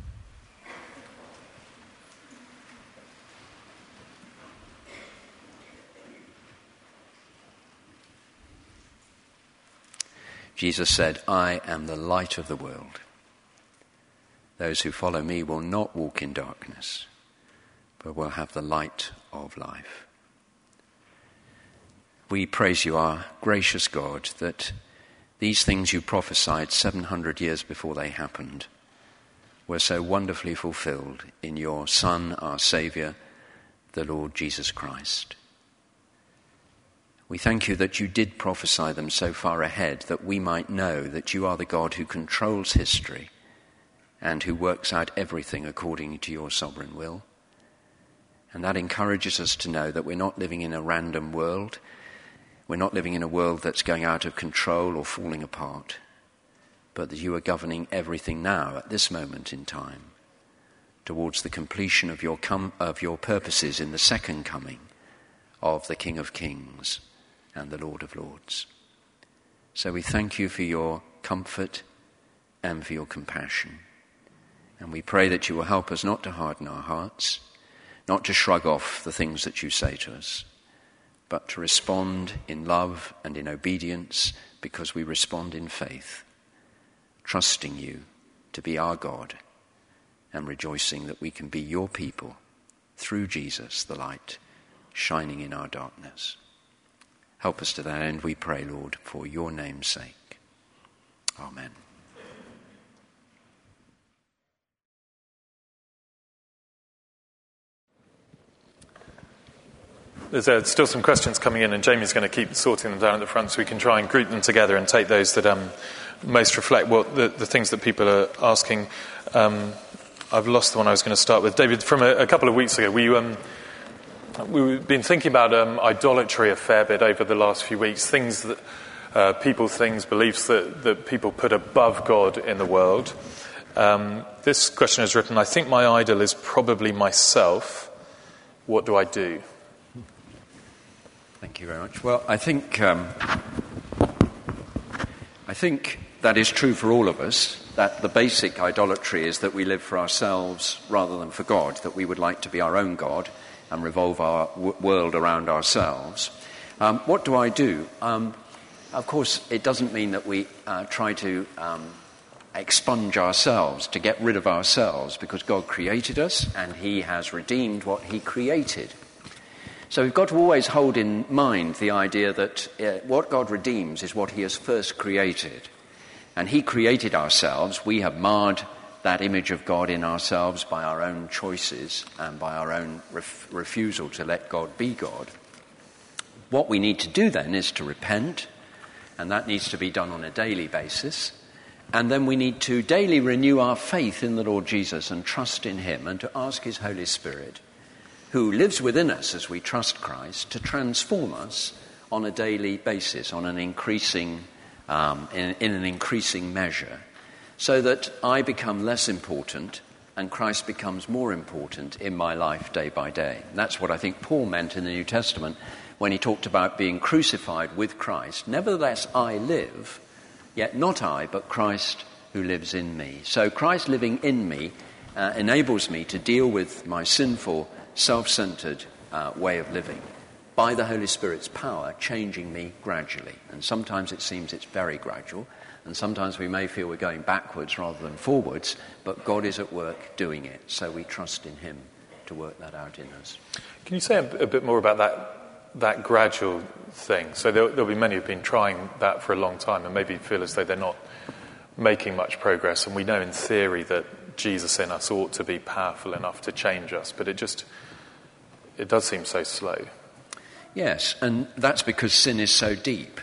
Speaker 2: Jesus said, I am the light of the world. Those who follow me will not walk in darkness, but will have the light of life. We praise you, our gracious God, that these things you prophesied seven hundred years before they happened were so wonderfully fulfilled in your Son, our Saviour, the Lord Jesus Christ. We thank you that you did prophesy them so far ahead that we might know that you are the God who controls history and who works out everything according to your sovereign will. And that encourages us to know that we're not living in a random world. We're not living in a world that's going out of control or falling apart, but that you are governing everything now at this moment in time towards the completion of your com- of your purposes in the second coming of the King of Kings and the Lord of Lords. So we thank you for your comfort and for your compassion. And we pray that you will help us not to harden our hearts, not to shrug off the things that you say to us, but to respond in love and in obedience because we respond in faith, trusting you to be our God and rejoicing that we can be your people through Jesus, the light, shining in our darkness. Help us to that end, we pray, Lord, for your name's sake. Amen.
Speaker 3: There's uh, still some questions coming in, and Jamie's going to keep sorting them down at the front so we can try and group them together and take those that um, most reflect what the, the things that people are asking. Um, I've lost the one I was going to start with. David, from a, a couple of weeks ago, we, um, we've been thinking about um, idolatry a fair bit over the last few weeks, things that uh, people, things, beliefs that, that people put above God in the world. Um, this question is written, I think my idol is probably myself. What do I do?
Speaker 2: Thank you very much. Well, I think um, I think that is true for all of us, that the basic idolatry is that we live for ourselves rather than for God, that we would like to be our own God and revolve our w- world around ourselves. Um, what do I do? Um, of course, it doesn't mean that we uh, try to um, expunge ourselves, to get rid of ourselves, because God created us and he has redeemed what he created. So we've got to always hold in mind the idea that uh, what God redeems is what he has first created. And he created ourselves. We have marred that image of God in ourselves by our own choices and by our own ref- refusal to let God be God. What we need to do then is to repent, and that needs to be done on a daily basis. And then we need to daily renew our faith in the Lord Jesus and trust in him, and to ask his Holy Spirit, who lives within us as we trust Christ, to transform us on a daily basis, on an increasing, um, in, in an increasing measure, so that I become less important and Christ becomes more important in my life day by day. And that's what I think Paul meant in the New Testament when he talked about being crucified with Christ. Nevertheless, I live, yet not I, but Christ who lives in me. So Christ living in me uh, enables me to deal with my sinful, self-centered uh, way of living by the Holy Spirit's power, changing me gradually. And sometimes it seems it's very gradual, and sometimes we may feel we're going backwards rather than forwards, but God is at work doing it, so we trust in him to work that out in us.
Speaker 3: Can you say a, a bit more about that that gradual thing? So there, there'll be many who've been trying that for a long time and maybe feel as though they're not making much progress, and we know in theory that Jesus in us ought to be powerful enough to change us, but it just, it does seem so slow.
Speaker 2: Yes, and that's because sin is so deep.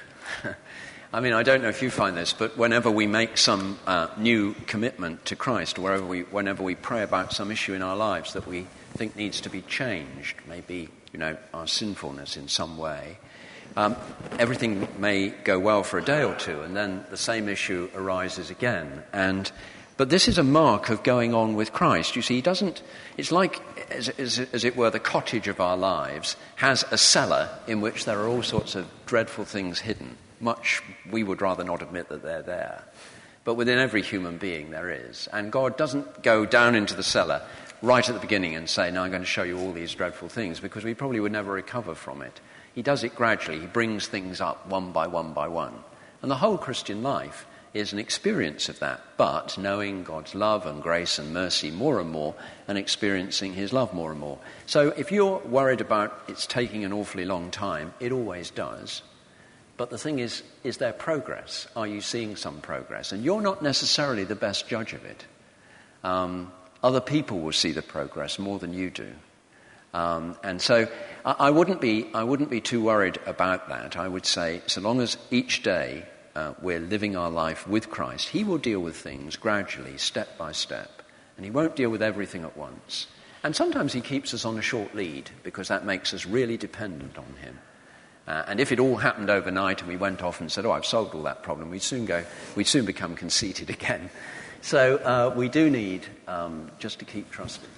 Speaker 2: I mean, I don't know if you find this, but whenever we make some uh, new commitment to Christ, or wherever we, whenever we pray about some issue in our lives that we think needs to be changed, maybe, you know, our sinfulness in some way, um, everything may go well for a day or two, and then the same issue arises again. And but this is a mark of going on with Christ. You see, he doesn't, it's like, as, as, as it were, the cottage of our lives has a cellar in which there are all sorts of dreadful things hidden. Much we would rather not admit that they're there. But within every human being there is. And God doesn't go down into the cellar right at the beginning and say, now I'm going to show you all these dreadful things, because we probably would never recover from it. He does it gradually. He brings things up one by one by one. And the whole Christian life is an experience of that, but knowing God's love and grace and mercy more and more, and experiencing his love more and more. So if you're worried about it's taking an awfully long time, it always does. But the thing is, is there progress? Are you seeing some progress? And you're not necessarily the best judge of it. Um, other people will see the progress more than you do. Um, and so I, I wouldn't be I wouldn't be too worried about that. I would say, so long as each day uh, we're living our life with Christ, he will deal with things gradually, step by step. And he won't deal with everything at once. And sometimes he keeps us on a short lead, because that makes us really dependent on him. Uh, and if it all happened overnight and we went off and said, oh, I've solved all that problem, we'd soon go, we'd soon become conceited again. So uh, we do need um, just to keep trusting.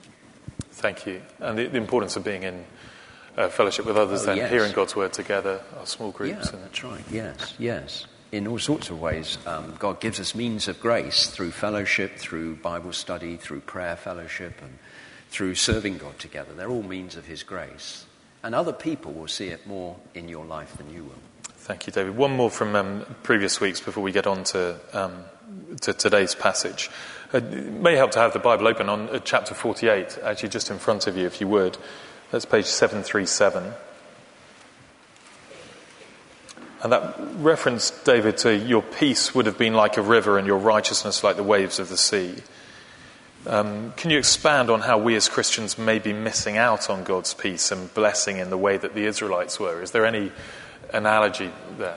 Speaker 3: Thank you. And the, the importance of being in uh, fellowship with others,
Speaker 2: oh,
Speaker 3: then
Speaker 2: yes.
Speaker 3: hearing God's word together, our small groups.
Speaker 2: Yeah,
Speaker 3: and
Speaker 2: that's right. Yes, yes. In all sorts of ways, um, God gives us means of grace through fellowship, through Bible study, through prayer fellowship, and through serving God together. They're all means of his grace. And other people will see it more in your life than you will.
Speaker 3: Thank you, David. One more from um, previous weeks before we get on to, um, to today's passage. Uh, it may help to have the Bible open on uh, chapter forty-eight, actually just in front of you, if you would. That's page seven thirty-seven. And that reference, David, to your peace would have been like a river and your righteousness like the waves of the sea. Um, can you expand on how we as Christians may be missing out on God's peace and blessing in the way that the Israelites were? Is there any analogy there?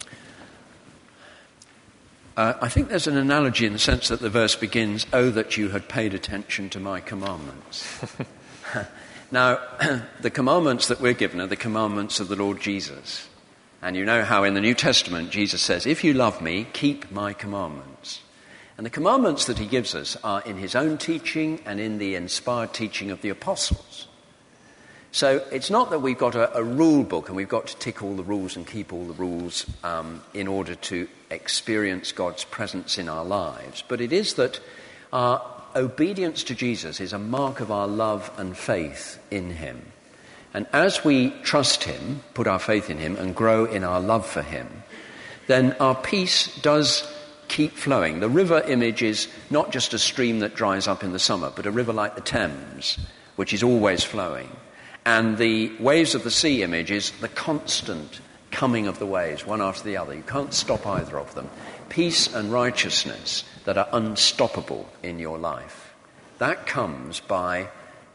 Speaker 2: Uh, I think there's an analogy in the sense that the verse begins, oh, that you had paid attention to my commandments. Now, the commandments that we're given are the commandments of the Lord Jesus. And you know how in the New Testament Jesus says, if you love me, keep my commandments. And the commandments that he gives us are in his own teaching and in the inspired teaching of the apostles. So it's not that we've got a, a rule book and we've got to tick all the rules and keep all the rules um, in order to experience God's presence in our lives, but it is that our obedience to Jesus is a mark of our love and faith in him. And as we trust him, put our faith in him, and grow in our love for him, then our peace does keep flowing. The river image is not just a stream that dries up in the summer, but a river like the Thames, which is always flowing. And the waves of the sea image is the constant coming of the waves, one after the other. You can't stop either of them. Peace and righteousness that are unstoppable in your life. That comes by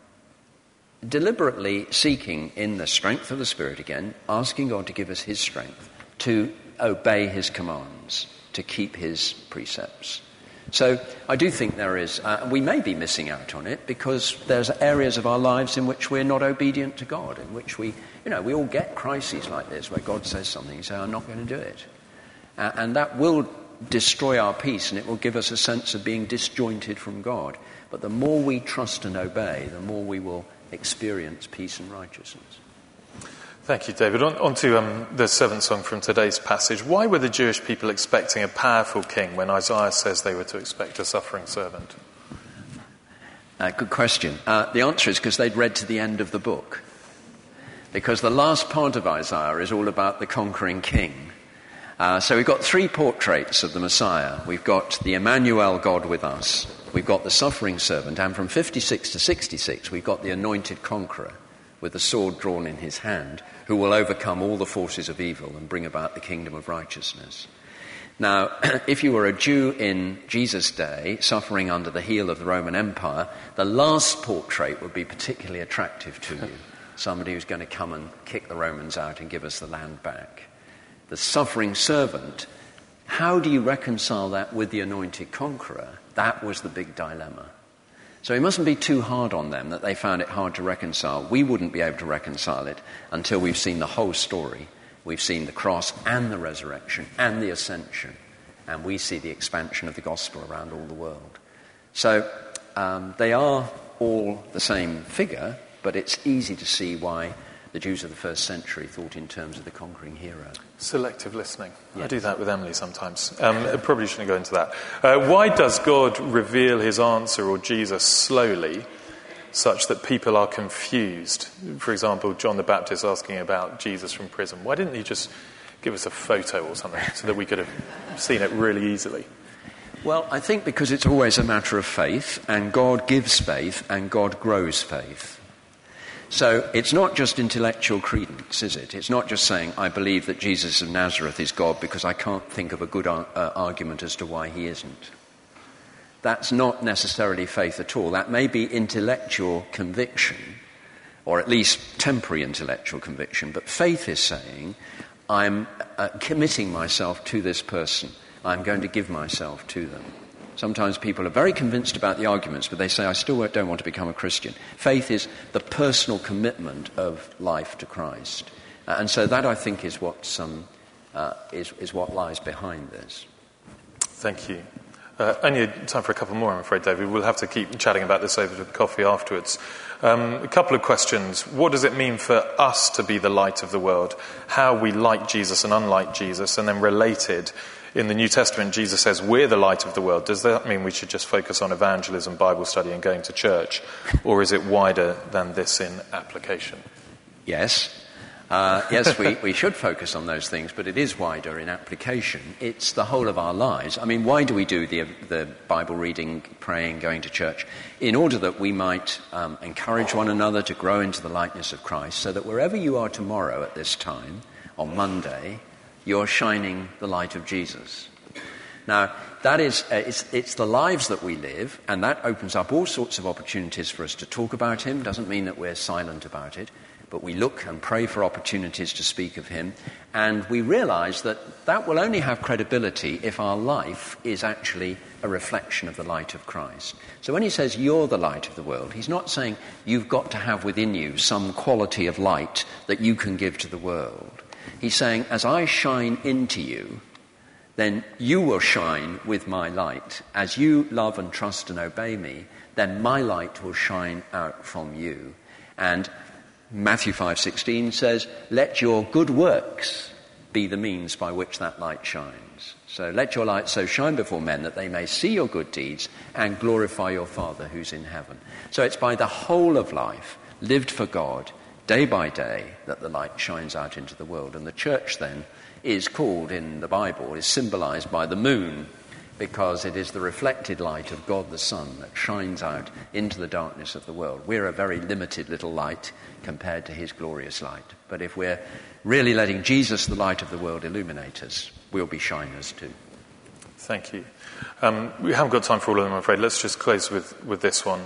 Speaker 2: deliberately seeking in the strength of the Spirit again, asking God to give us his strength to obey his commands, to keep his precepts. So I do think there is, uh, we may be missing out on it because there's areas of our lives in which we're not obedient to God, in which we, you know, we all get crises like this where God says something, you say, I'm not going to do it. Uh, and that will destroy our peace and it will give us a sense of being disjointed from God. But the more we trust and obey, the more we will experience peace and righteousness.
Speaker 3: Thank you, David. On, on to um, the seventh song from today's passage. Why were the Jewish people expecting a powerful king when Isaiah says they were to expect a suffering servant?
Speaker 2: Uh, good question. Uh, the answer is because they'd read to the end of the book. Because the last part of Isaiah is all about the conquering king. Uh, so we've got three portraits of the Messiah. We've got the Emmanuel, God with us. We've got the suffering servant. And from fifty-six to sixty-six, we've got the anointed conqueror with the sword drawn in his hand, who will overcome all the forces of evil and bring about the kingdom of righteousness. Now, if you were a Jew in Jesus' day, suffering under the heel of the Roman Empire, the last portrait would be particularly attractive to you. Somebody who's going to come and kick the Romans out and give us the land back. The suffering servant, how do you reconcile that with the anointed conqueror? That was the big dilemma. So it mustn't be too hard on them that they found it hard to reconcile. We wouldn't be able to reconcile it until we've seen the whole story. We've seen the cross and the resurrection and the ascension. And we see the expansion of the gospel around all the world. So um, they are all the same figure, but it's easy to see why the Jews of the first century thought in terms of the conquering hero.
Speaker 3: Selective listening.
Speaker 2: Yes.
Speaker 3: I do that with Emily sometimes. Um, I probably shouldn't go into that. Uh, why does God reveal his answer or Jesus slowly such that people are confused? For example, John the Baptist asking about Jesus from prison. Why didn't he just give us a photo or something so that we could have seen it really easily?
Speaker 2: Well, I think because it's always a matter of faith, and God gives faith, and God grows faith. So it's not just intellectual credence, is it? It's not just saying, I believe that Jesus of Nazareth is God because I can't think of a good ar- uh, argument as to why he isn't. That's not necessarily faith at all. That may be intellectual conviction, or at least temporary intellectual conviction, but faith is saying, I'm uh, committing myself to this person. I'm going to give myself to them. Sometimes people are very convinced about the arguments, but they say, I still don't want to become a Christian. Faith is the personal commitment of life to Christ. Uh, and so that, I think, is what, some, uh, is, is what lies behind this.
Speaker 3: Thank you. Uh, only time for a couple more, I'm afraid, David. We'll have to keep chatting about this over the coffee afterwards. Um, a couple of questions. What does it mean for us to be the light of the world? How we like Jesus and unlike Jesus? And then related, in the New Testament, Jesus says we're the light of the world. Does that mean we should just focus on evangelism, Bible study and going to church? Or is it wider than this in application?
Speaker 2: Yes. Uh, yes, we, we should focus on those things, but it is wider in application. It's the whole of our lives. I mean, why do we do the, the Bible reading, praying, going to church? In order that we might um, encourage one another to grow into the likeness of Christ, so that wherever you are tomorrow at this time, on Monday, you're shining the light of Jesus. Now, that is, uh, it's, it's the lives that we live, and that opens up all sorts of opportunities for us to talk about him. Doesn't mean that we're silent about it, but we look and pray for opportunities to speak of him, and we realize that that will only have credibility if our life is actually a reflection of the light of Christ. So when he says you're the light of the world, he's not saying you've got to have within you some quality of light that you can give to the world. He's saying, as I shine into you, then you will shine with my light. As you love and trust and obey me, then my light will shine out from you. And Matthew five sixteen says, let your good works be the means by which that light shines. So let your light so shine before men that they may see your good deeds and glorify your Father who's in heaven. So it's by the whole of life, lived for God, day by day, that the light shines out into the world. And the church then is called in the Bible, is symbolized by the moon, because it is the reflected light of God the Son that shines out into the darkness of the world. We're a very limited little light compared to his glorious light. But if we're really letting Jesus, the light of the world, illuminate us, we'll be shiners too.
Speaker 3: Thank you. Um, we haven't got time for all of them, I'm afraid. Let's just close with, with this one.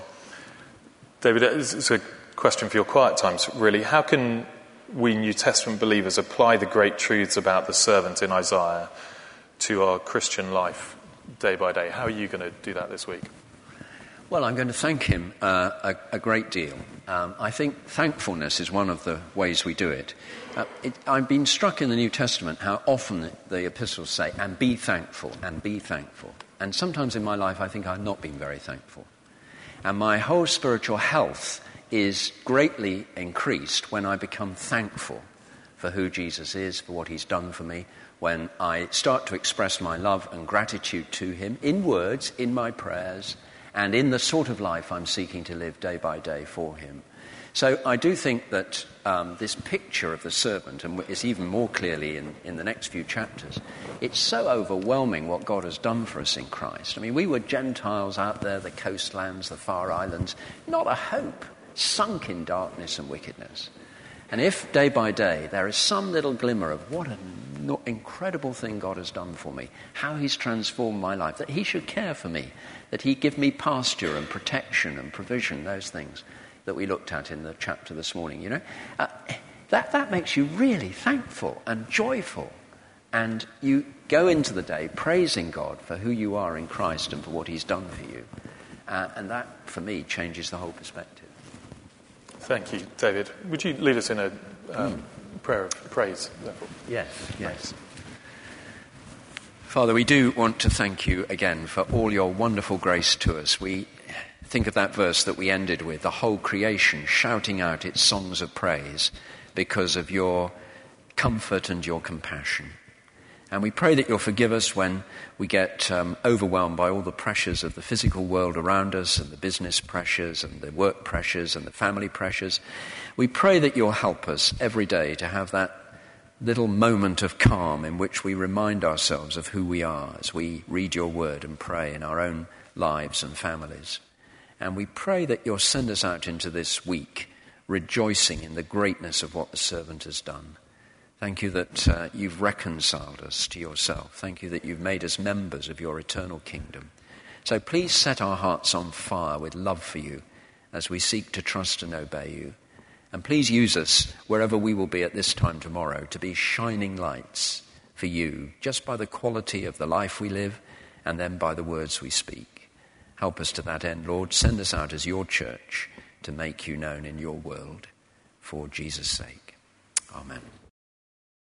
Speaker 3: David, it's a question for your quiet times, really. How can we New Testament believers apply the great truths about the servant in Isaiah to our Christian life day by day? How are you going to do that this week?
Speaker 2: Well, I'm going to thank him uh, a, a great deal. Um, I think thankfulness is one of the ways we do it. Uh, it. I've been struck in the New Testament how often the epistles say, and be thankful, and be thankful. And sometimes in my life I think I've not been very thankful. And my whole spiritual health is greatly increased when I become thankful for who Jesus is, for what he's done for me, when I start to express my love and gratitude to him in words, in my prayers, and in the sort of life I'm seeking to live day by day for him. So I do think that um, this picture of the servant, and it's even more clearly in, in the next few chapters, it's so overwhelming what God has done for us in Christ. I mean, we were Gentiles out there, the coastlands, the far islands, not a hope, sunk in darkness and wickedness. And if day by day there is some little glimmer of what an incredible thing God has done for me, how he's transformed my life, that he should care for me, that he give me pasture and protection and provision, those things that we looked at in the chapter this morning, you know, uh, that, that makes you really thankful and joyful. And you go into the day praising God for who you are in Christ and for what he's done for you. Uh, and that, for me, changes the whole perspective.
Speaker 3: Thank you, David. Would you lead us in a um, mm. prayer of praise, therefore?
Speaker 2: Yes, yes. Father, we do want to thank you again for all your wonderful grace to us. We think of that verse that we ended with, the whole creation shouting out its songs of praise because of your comfort and your compassion. And we pray that you'll forgive us when we get um, overwhelmed by all the pressures of the physical world around us and the business pressures and the work pressures and the family pressures. We pray that you'll help us every day to have that little moment of calm in which we remind ourselves of who we are as we read your word and pray in our own lives and families. And we pray that you'll send us out into this week rejoicing in the greatness of what the servant has done. Thank you that uh, you've reconciled us to yourself. Thank you that you've made us members of your eternal kingdom. So please set our hearts on fire with love for you as we seek to trust and obey you. And please use us wherever we will be at this time tomorrow to be shining lights for you, just by the quality of the life we live and then by the words we speak. Help us to that end, Lord. Send us out as your church to make you known in your world for Jesus' sake. Amen.